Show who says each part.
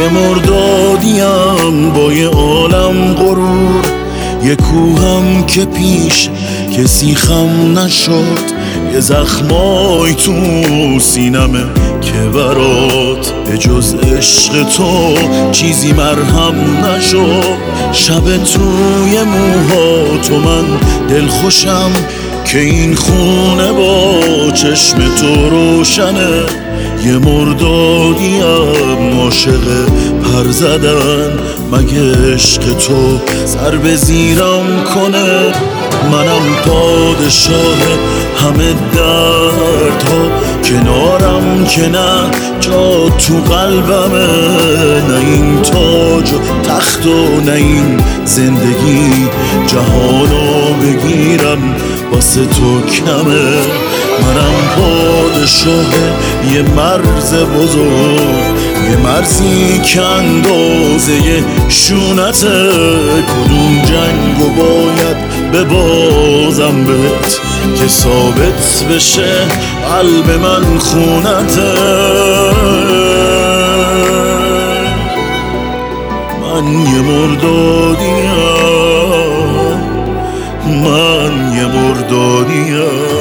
Speaker 1: یه مردادیم با یه عالم غرور، یه کوهم که پیش کسی خم نشد، یه زخمای تو سینمه که برات به جز عشق تو چیزی مرهم نشد. شب توی موها تو من دلخوشم که این خونه با چشم تو روشنه. یه مردادیم عاشق پر زدن، مگه عشق تو سر به زیرم کنه؟ منم پادشاه همه دردها، کنارم که نه جا تو قلبمه. نه این تاج و تخت و نه این زندگی جهانو بگیرم واسه تو کمه. منم پادشاه یه مرز بزرگ، یه مرزی که اندازه شونته. کدوم جنگو باید ببازم بهت که ثابت بشه قلب من خونته؟ من یه مردادیم، من یه مردادیم.